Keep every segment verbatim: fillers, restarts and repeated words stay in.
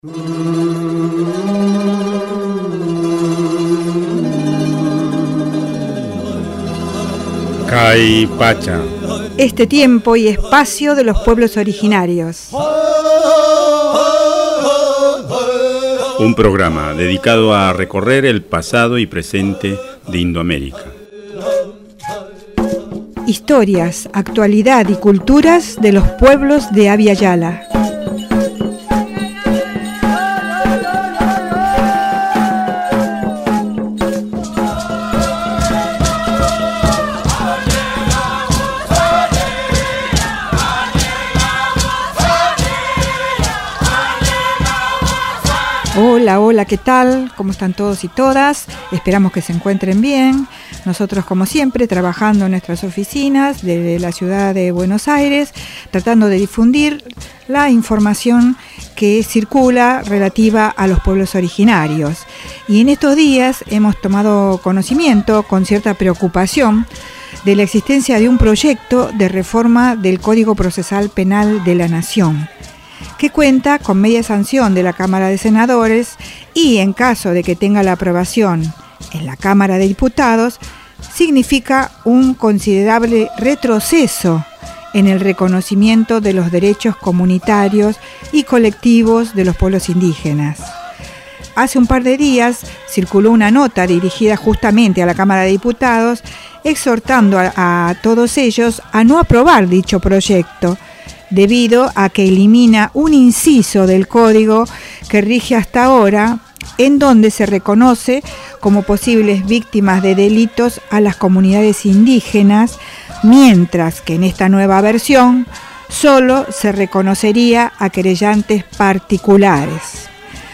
Caipacha. Este tiempo y espacio de los pueblos originarios. Un programa dedicado a recorrer el pasado y presente de Indoamérica. Historias, actualidad y culturas de los pueblos de Abya Yala. Hola, hola, ¿qué tal? ¿Cómo están todos y todas? Esperamos que se encuentren bien. Nosotros, como siempre, trabajando en nuestras oficinas de la ciudad de Buenos Aires, tratando de difundir la información que circula relativa a los pueblos originarios. Y en estos días hemos tomado conocimiento con cierta preocupación de la existencia de un proyecto de reforma del Código Procesal Penal de la Nación, que cuenta con media sanción de la Cámara de Senadores y, en caso de que tenga la aprobación en la Cámara de Diputados, significa un considerable retroceso en el reconocimiento de los derechos comunitarios y colectivos de los pueblos indígenas. Hace un par de días circuló una nota dirigida justamente a la Cámara de Diputados, exhortando a, a todos ellos a no aprobar dicho proyecto, debido a que elimina un inciso del código que rige hasta ahora, en donde se reconoce como posibles víctimas de delitos a las comunidades indígenas, mientras que en esta nueva versión solo se reconocería a querellantes particulares.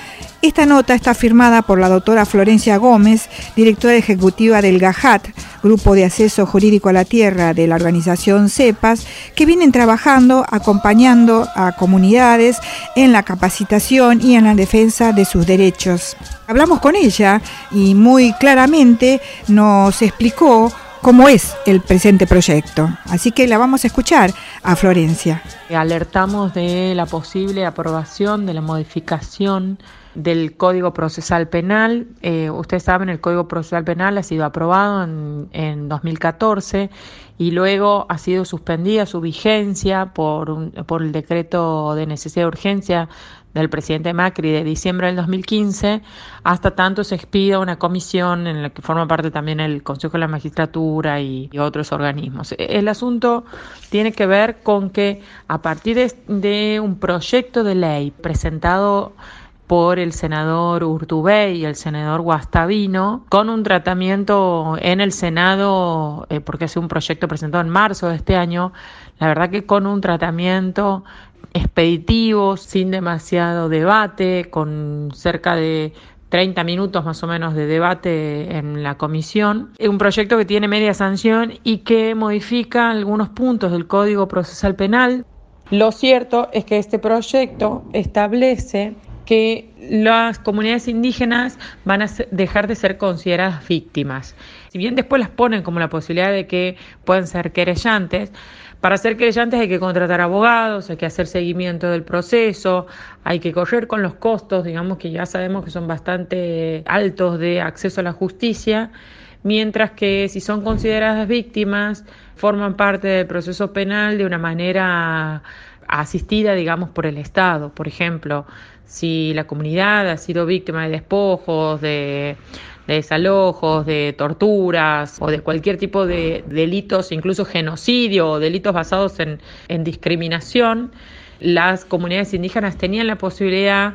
Esta nota está firmada por la doctora Florencia Gómez, directora ejecutiva del GAJAT, Grupo de Acceso Jurídico a la Tierra de la organización CEPAS, que vienen trabajando, acompañando a comunidades en la capacitación y en la defensa de sus derechos. Hablamos con ella y muy claramente nos explicó cómo es el presente proyecto. Así que la vamos a escuchar a Florencia. Alertamos de la posible aprobación de la modificación del Código Procesal Penal. Eh, ustedes saben, el Código Procesal Penal ha sido aprobado en, en dos mil catorce y luego ha sido suspendida su vigencia por, un, por el decreto de necesidad de urgencia del presidente Macri de diciembre del dos mil quince, hasta tanto se expida una comisión en la que forma parte también el Consejo de la Magistratura y, y otros organismos. El asunto tiene que ver con que a partir de, de un proyecto de ley presentado por el senador Urtubey y el senador Guastavino, con un tratamiento en el Senado, eh, porque es un proyecto presentado en marzo de este año, la verdad que con un tratamiento expeditivo, sin demasiado debate, con cerca de treinta minutos más o menos de debate en la comisión. Es un proyecto que tiene media sanción y que modifica algunos puntos del Código Procesal Penal. Lo cierto es que este proyecto establece que las comunidades indígenas van a dejar de ser consideradas víctimas. Si bien después las ponen como la posibilidad de que puedan ser querellantes, para ser querellantes hay que contratar abogados, hay que hacer seguimiento del proceso, hay que correr con los costos, digamos que ya sabemos que son bastante altos de acceso a la justicia, mientras que si son consideradas víctimas, forman parte del proceso penal de una manera asistida, digamos, por el Estado. Por ejemplo, si la comunidad ha sido víctima de despojos, de, de desalojos, de torturas o de cualquier tipo de delitos, incluso genocidio o delitos basados en, en discriminación, las comunidades indígenas tenían la posibilidad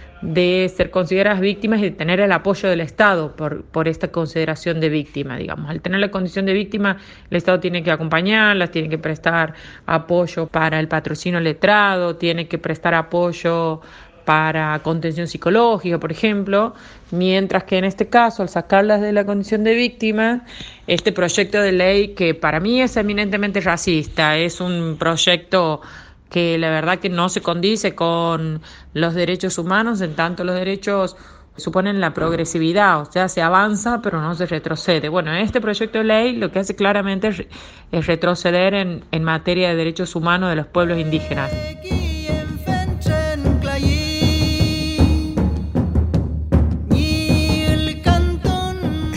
de ser consideradas víctimas y de tener el apoyo del Estado por, por esta consideración de víctima, digamos. Al tener la condición de víctima, el Estado tiene que acompañarlas, tiene que prestar apoyo para el patrocinio letrado, tiene que prestar apoyo para contención psicológica, por ejemplo, mientras que en este caso, al sacarlas de la condición de víctima, este proyecto de ley, que para mí es eminentemente racista, es un proyecto que la verdad que no se condice con los derechos humanos, en tanto los derechos suponen la progresividad, o sea, se avanza pero no se retrocede. Bueno, este proyecto de ley lo que hace claramente es, es retroceder en, en materia de derechos humanos de los pueblos indígenas.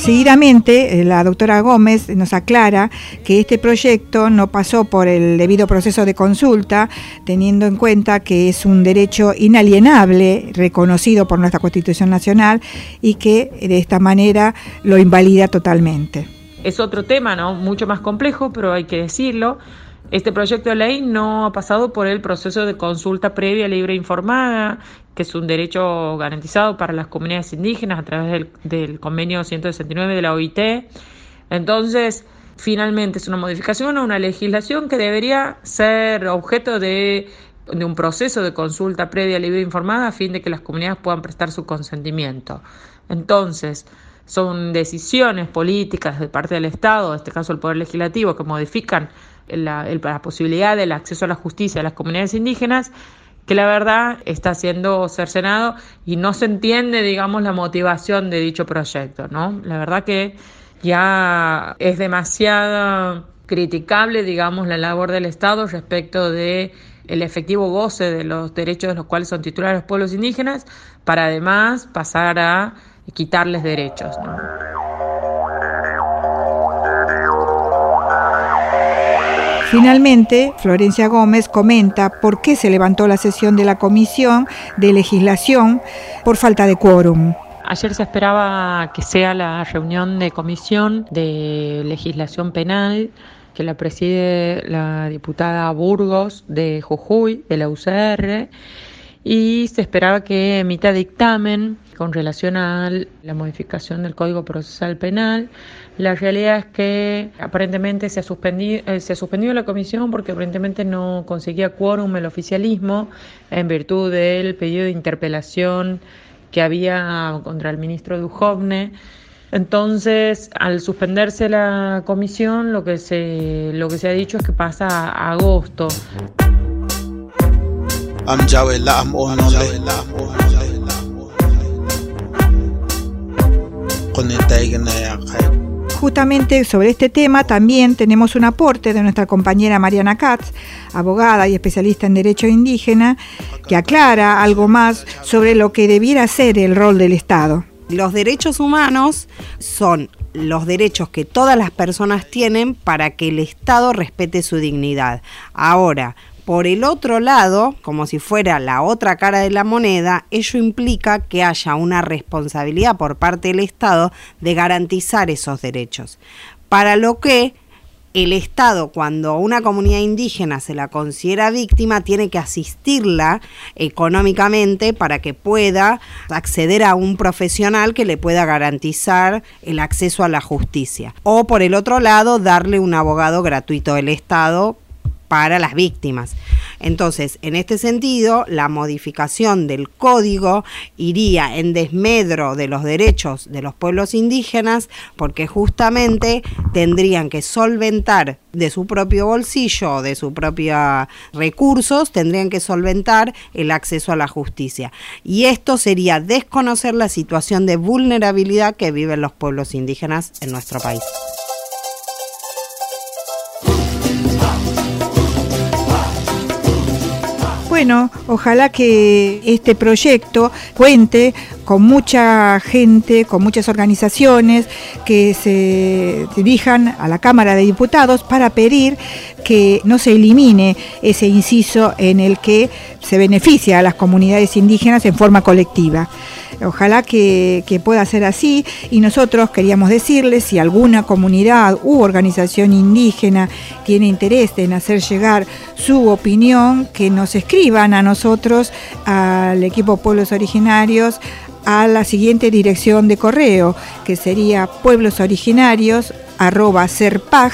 Seguidamente, la doctora Gómez nos aclara que este proyecto no pasó por el debido proceso de consulta, teniendo en cuenta que es un derecho inalienable reconocido por nuestra Constitución Nacional y que de esta manera lo invalida totalmente. Es otro tema, ¿no? Mucho más complejo, pero hay que decirlo. Este proyecto de ley no ha pasado por el proceso de consulta previa, libre e informada, que es un derecho garantizado para las comunidades indígenas a través del, del convenio ciento sesenta y nueve de la O I T. Entonces, finalmente es una modificación a una legislación que debería ser objeto de, de un proceso de consulta previa, libre e informada a fin de que las comunidades puedan prestar su consentimiento. Entonces, son decisiones políticas de parte del Estado, en este caso el Poder Legislativo, que modifican la, la posibilidad del acceso a la justicia a las comunidades indígenas, que la verdad está siendo cercenado y no se entiende, digamos, la motivación de dicho proyecto, ¿no? La verdad que ya es demasiado criticable, digamos, la labor del Estado respecto de el efectivo goce de los derechos de los cuales son titulares los pueblos indígenas, para además pasar a quitarles derechos, ¿no? Finalmente, Florencia Gómez comenta por qué se levantó la sesión de la Comisión de Legislación por falta de quórum. Ayer se esperaba que sea la reunión de Comisión de Legislación Penal, que la preside la diputada Burgos de Jujuy, de la U C R, y se esperaba que emita dictamen con relación a la modificación del Código Procesal Penal. La realidad es que aparentemente se ha suspendido, eh, se ha suspendido la comisión porque aparentemente no conseguía quórum el oficialismo en virtud del pedido de interpelación que había contra el ministro Duhovne. Entonces, al suspenderse la comisión, lo que se, lo que se ha dicho es que pasa a agosto. Justamente sobre este tema también tenemos un aporte de nuestra compañera Mariana Katz, abogada y especialista en derecho indígena, que aclara algo más sobre lo que debiera ser el rol del Estado. Los derechos humanos son los derechos que todas las personas tienen para que el Estado respete su dignidad. Ahora, por el otro lado, como si fuera la otra cara de la moneda, ello implica que haya una responsabilidad por parte del Estado de garantizar esos derechos. Para lo que el Estado, cuando una comunidad indígena se la considera víctima, tiene que asistirla económicamente para que pueda acceder a un profesional que le pueda garantizar el acceso a la justicia. O por el otro lado, darle un abogado gratuito del Estado para las víctimas. Entonces, en este sentido, la modificación del código iría en desmedro de los derechos de los pueblos indígenas, porque justamente tendrían que solventar de su propio bolsillo o de sus propios recursos, tendrían que solventar el acceso a la justicia. Y esto sería desconocer la situación de vulnerabilidad que viven los pueblos indígenas en nuestro país. Bueno, ojalá que este proyecto cuente con mucha gente, con muchas organizaciones que se dirijan a la Cámara de Diputados para pedir que no se elimine ese inciso en el que se beneficia a las comunidades indígenas en forma colectiva. Ojalá que, que pueda ser así, y nosotros queríamos decirles, si alguna comunidad u organización indígena tiene interés en hacer llegar su opinión, que nos escriban a nosotros, al equipo Pueblos Originarios, a la siguiente dirección de correo, que sería pueblosoriginarios arroba serpaj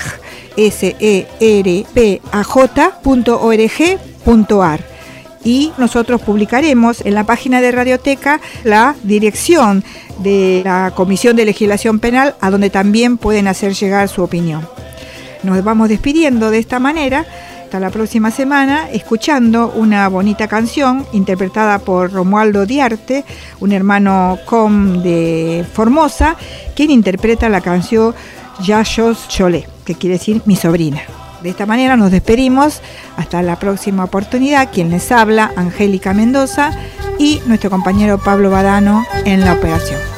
punto org punto ar. Y nosotros publicaremos en la página de Radioteca la dirección de la Comisión de Legislación Penal, a donde también pueden hacer llegar su opinión. Nos vamos despidiendo de esta manera. Hasta la próxima semana, escuchando una bonita canción interpretada por Romualdo Diarte, un hermano com de Formosa, quien interpreta la canción Yayos Cholé, que quiere decir mi sobrina. De esta manera nos despedimos, hasta la próxima oportunidad. Quien les habla, Angélica Mendoza, y nuestro compañero Pablo Badano en la operación.